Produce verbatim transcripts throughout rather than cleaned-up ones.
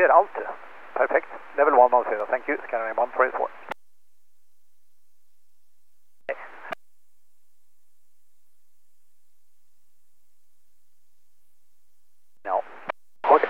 Clear out. Perfect. Level one on zero. Thank you. Scanner one four eight four. No. Okay.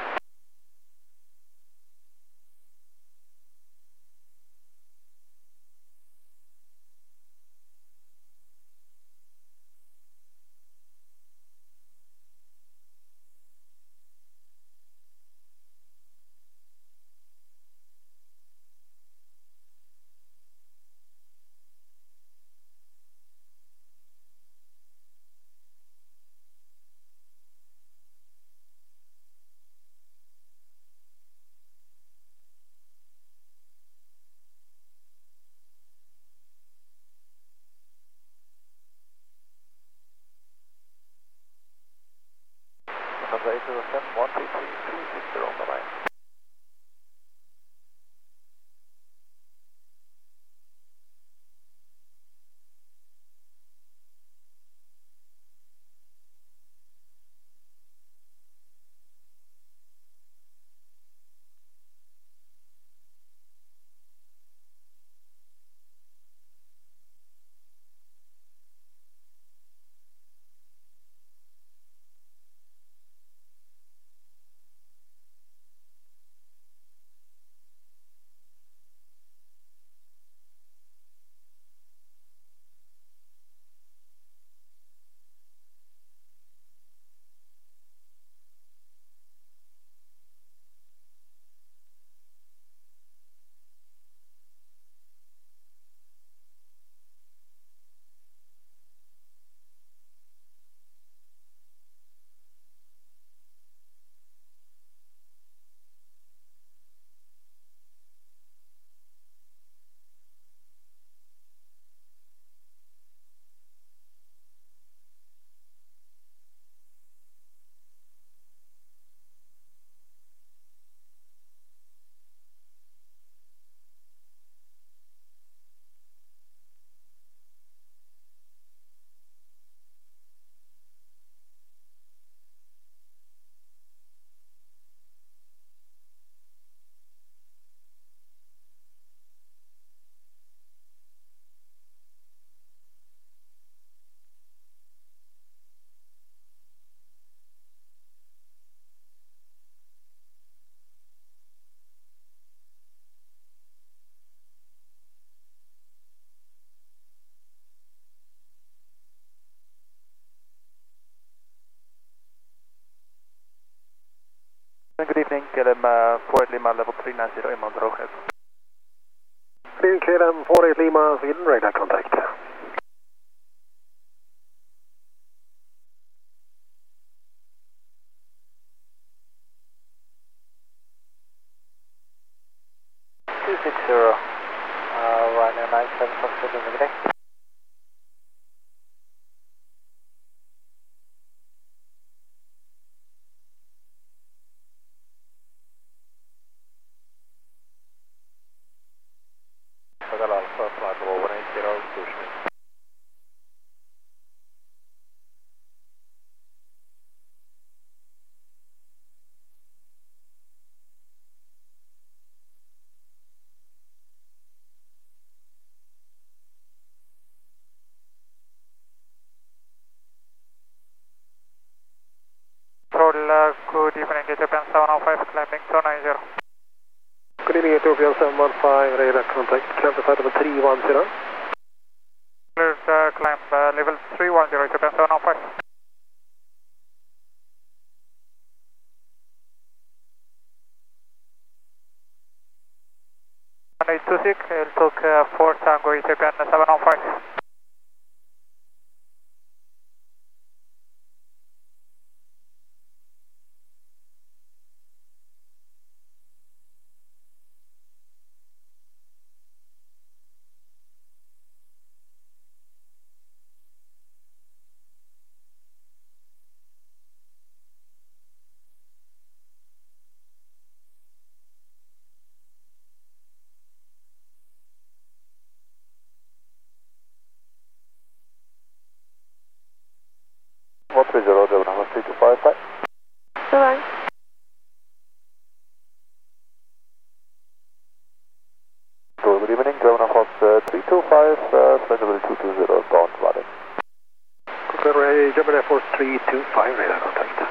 Sunday zero seven one two three two six zero, bye-bye. Good evening, K L M uh, four eight Lima, level three nine zero, inbound droogheid. Good evening, K L M four eight Lima, Sweden, radar contact. two six zero, uh, Ryanair nine seven Foxtrot in the day. Hotel Alpha, flight level one eight zero, Bushman. Uh, good evening, Ethiopian seven one five, climbing two nine zero. Good evening, Ethiopian seven one five, radar contact, climb to flight level three one zero. Cleared uh, climb uh, level three one zero, Ethiopian seven one five. one eight two six, it took uh, four Tango, Ethiopian seven one five. one three zero, German, three two five, bye. Bye-bye. Clear, Gemini four three two five, radar contact.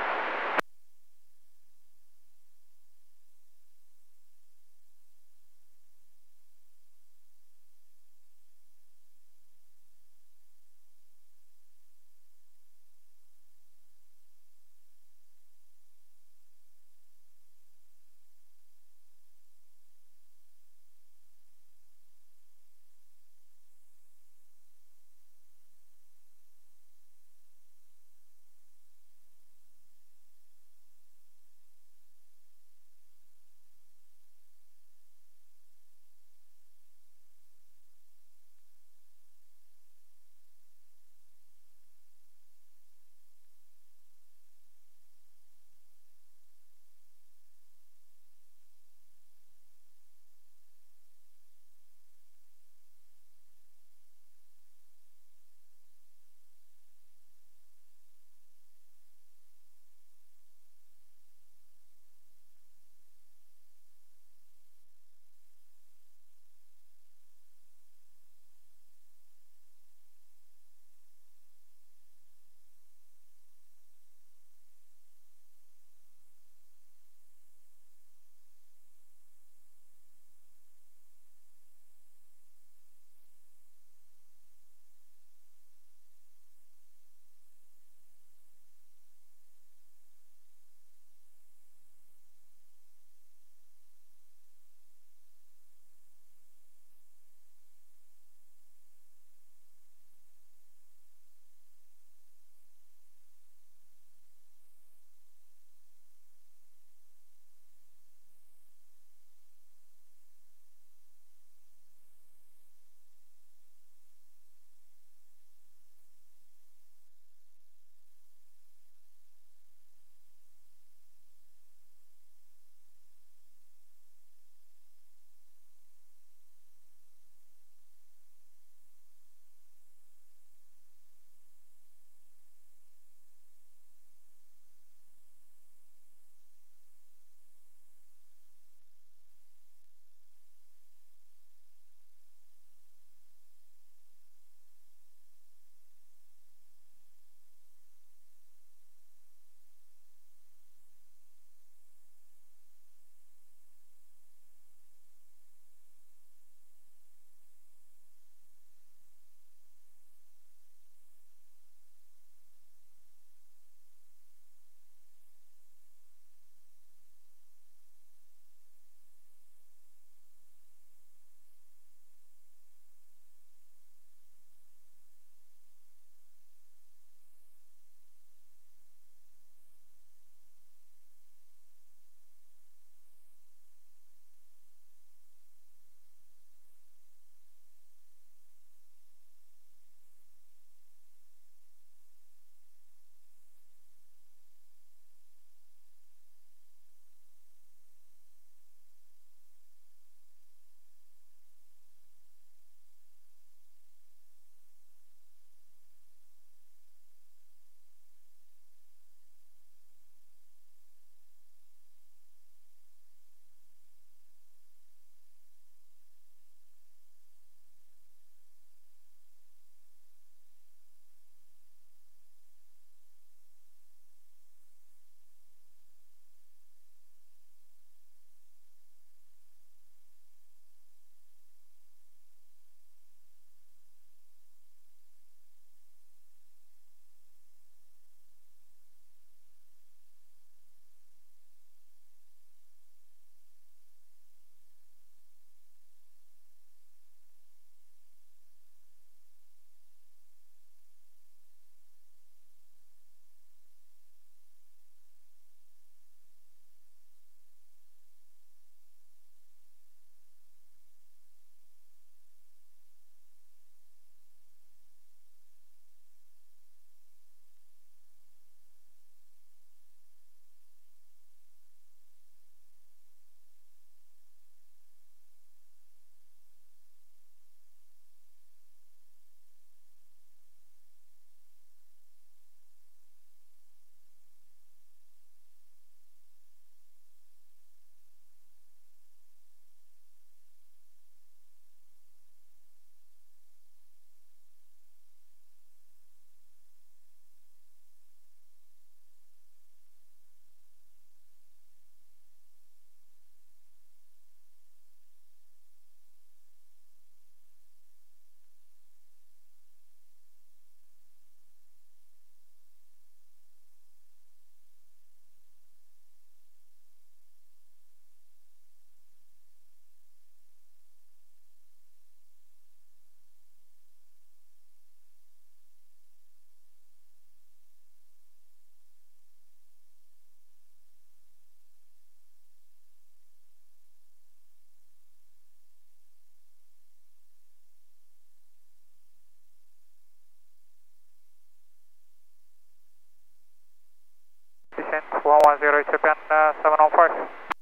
one zero Ethiopian uh, seven oh five.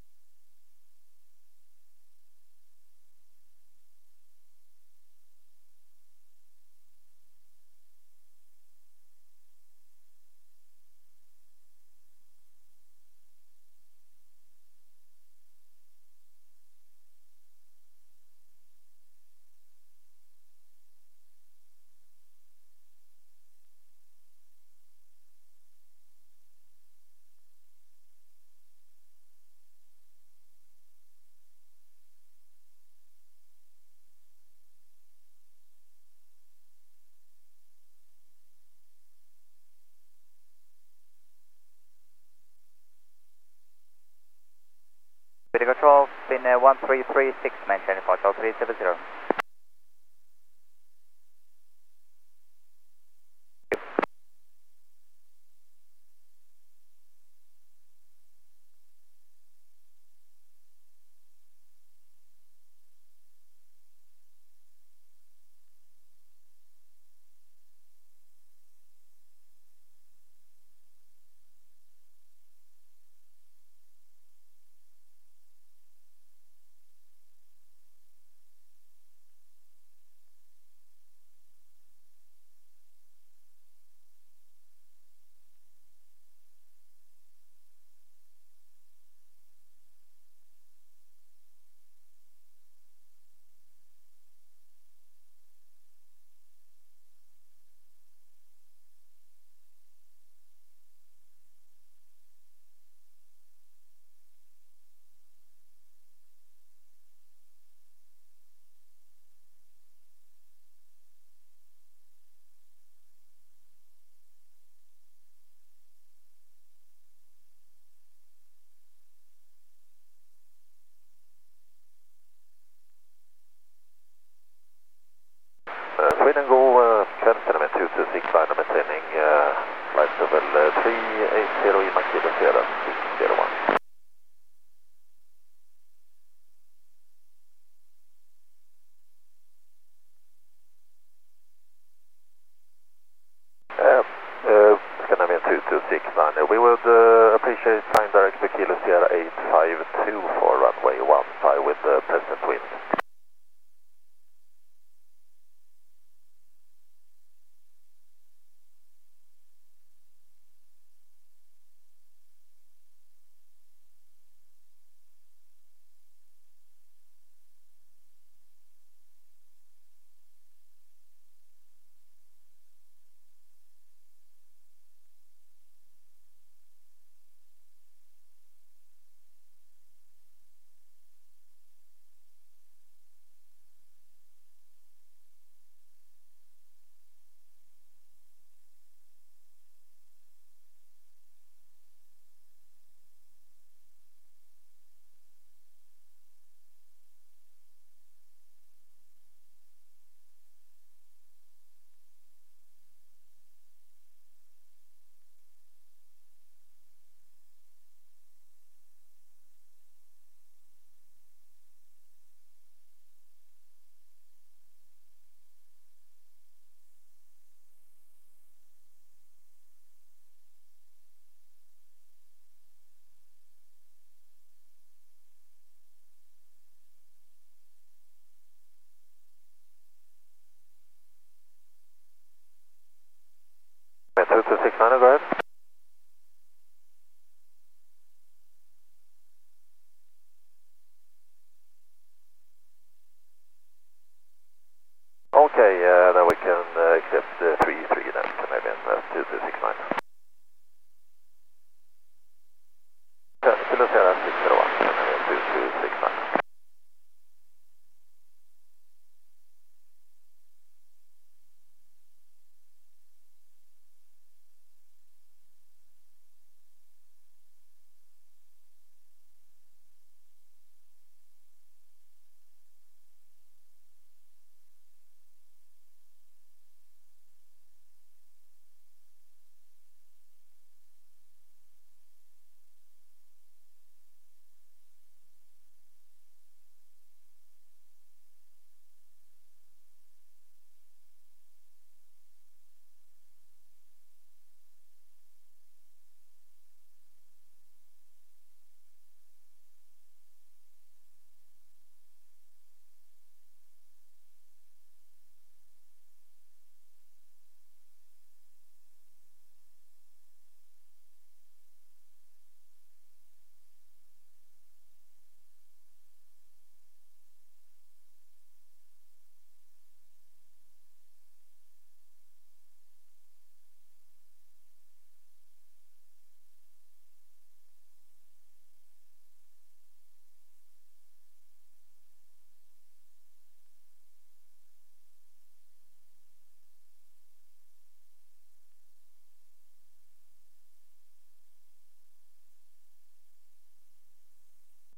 Video control, pin uh, one three three six, mentioned hotel three seven zero. Uh, Sweden Go, uh, kvällstermin two two six line maintaining uh, flight level uh, three eight zero i Makilo Sierra six zero one. Uh, uh, Scandinavian two two six line, uh, we would uh, appreciate flying direct to Kilo Sierra eight five two for runway one five with the present wind. two two six nine, go ahead. Okay, uh, then we can uh, accept uh, three three then, Canadian uh, two two six nine. Kilo Sierra six zero one, Canadian two two six nine.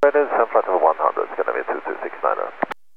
It is in front of one hundred, it's going to be two two six niner.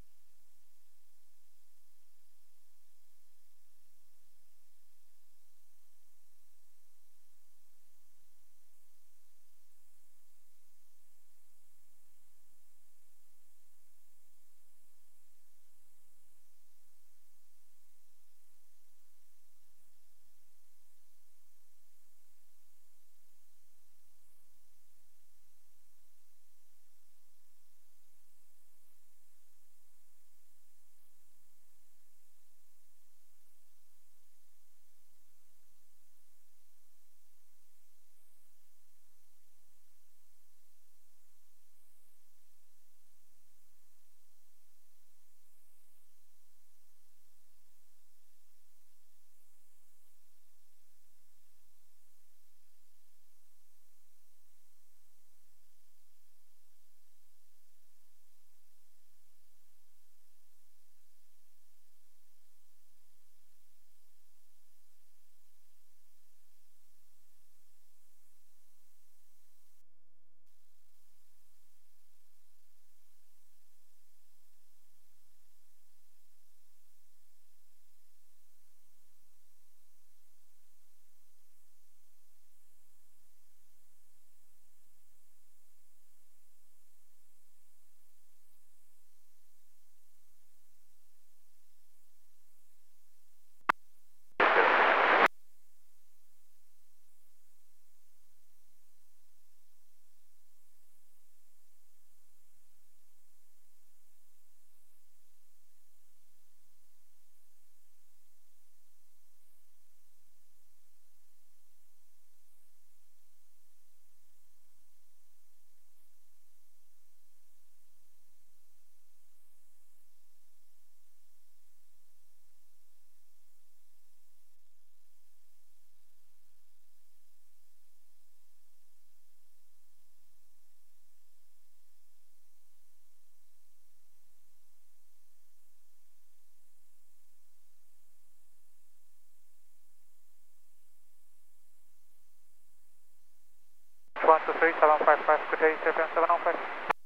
one two three seven five five, good day, seven seven oh five.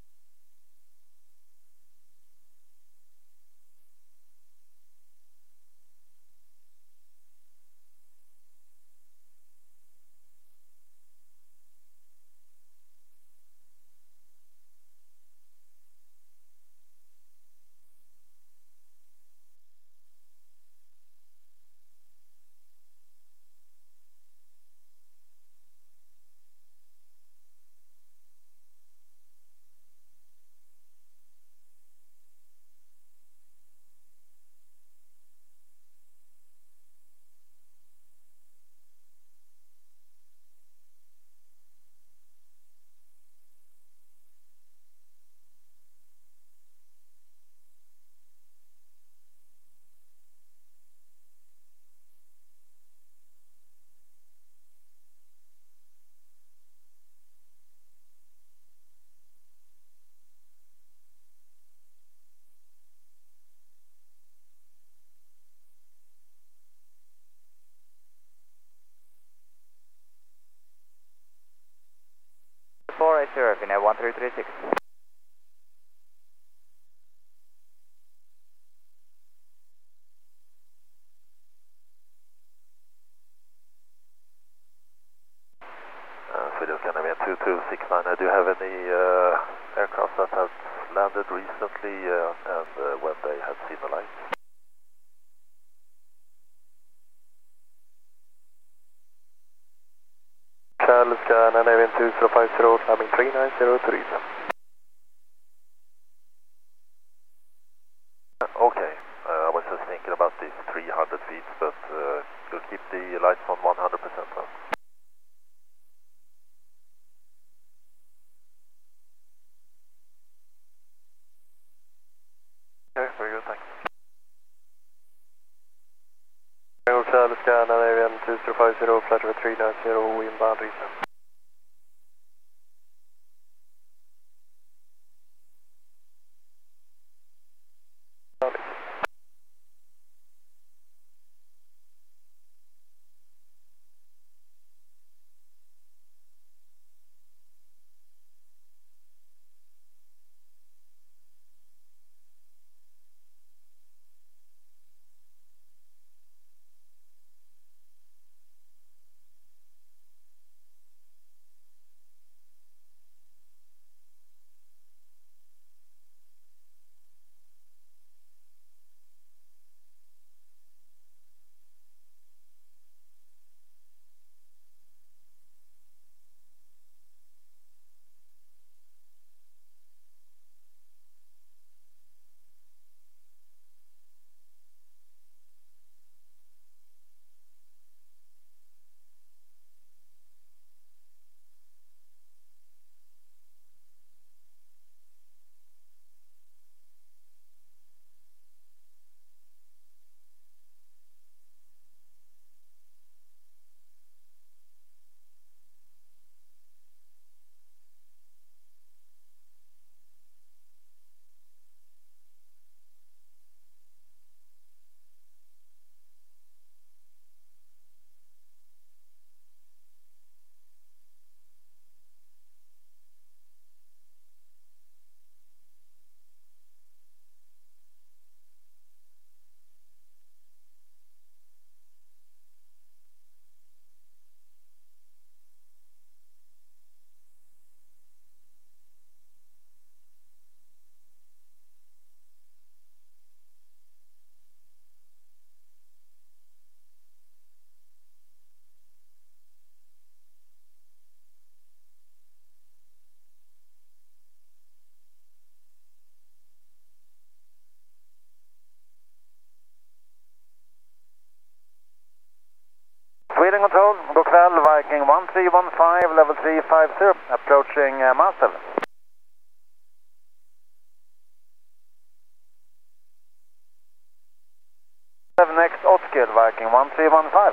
four eight zero, Vinay one three three six. Uh, Sweden Scandinavian two two six niner, do you have any uh, aircraft that have landed recently uh, and uh, when they have seen the light? Charles Scandinavian two zero five zero, climbing three nine zero three. Okay, uh, I was just thinking about these three hundred feet, but uh, you'll keep the lights on one hundred percent now. Okay, very good, thanks. Charles Scandinavian two zero five zero, flight over three nine zero, inbound reason. control, god kväll, Viking one three one five, level three five zero, approaching uh, Mastel. Next Otskill, Viking one three one five.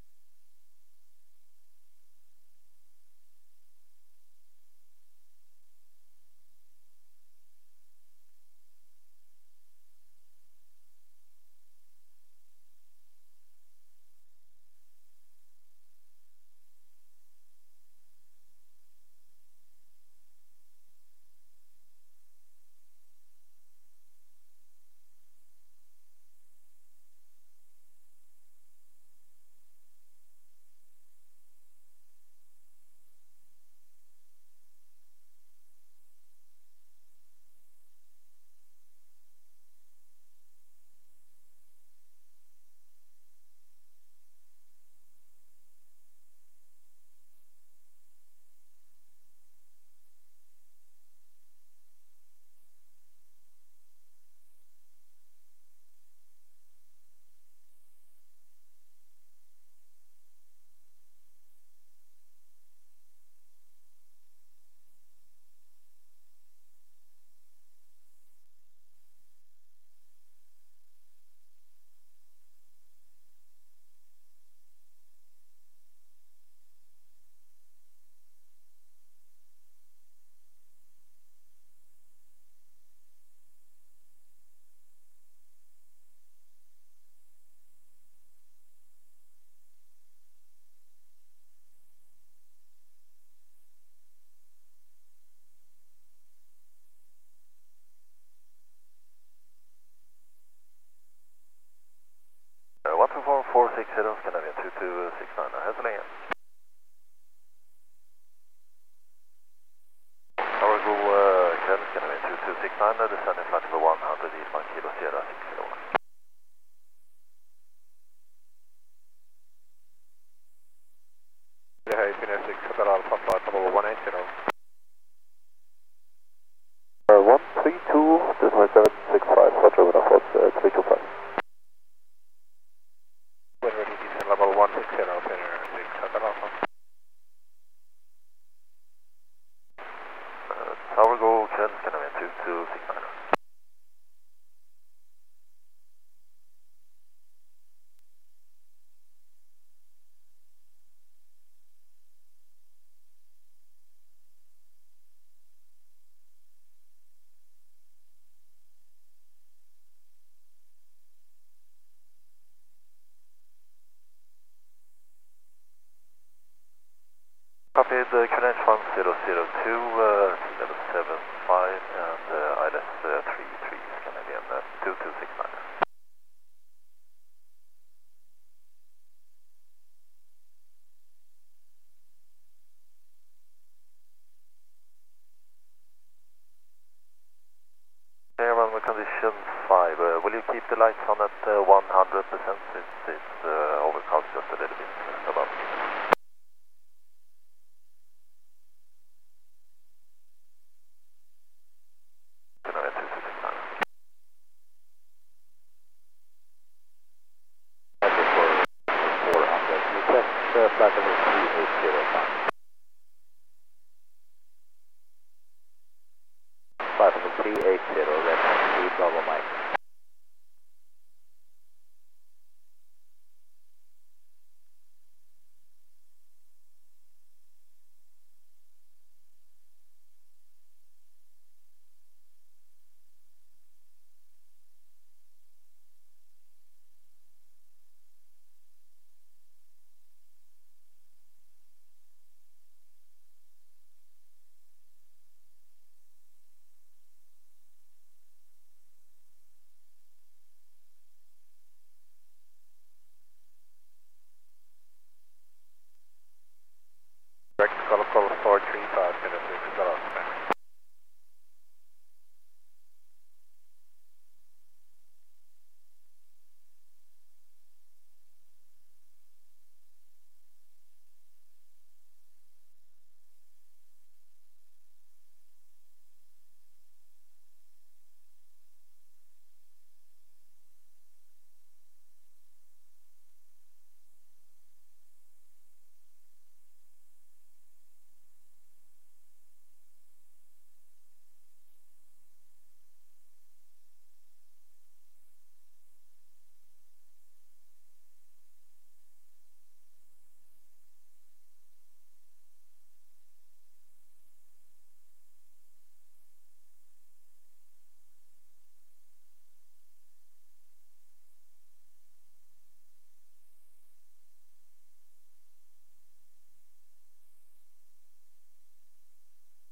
one two four four six zero, Scandinavian two two six nine, Hässleholm. Tower go uh, Kväll, Scandinavian two two six nine, descending flight number one hundred, one kilo, Sierra six zero one. Det här är Finnair six, Hotel Alpha, flight number one eight zero. one three two, decimal seven six five, flight over North, uh, three two five. When ready, descend level one six zero, Finnair six, Hotel Alpha. Uh, tower go Kväll, Scandinavian two two six nine. Copied uh, Q N H one zero zero two, uh, level seven five, and uh, I L S uh, three three, Scandinavian uh, two two six nine. Airman condition five, uh, will you keep the lights on at uh, one hundred percent since it's uh, overcast just a little bit uh, above? Flight number three eight zero five. Flight number three eight zero, red three Bravo Mike. Direct Golf Golf four three five, Finnair six, Hotel Alpha.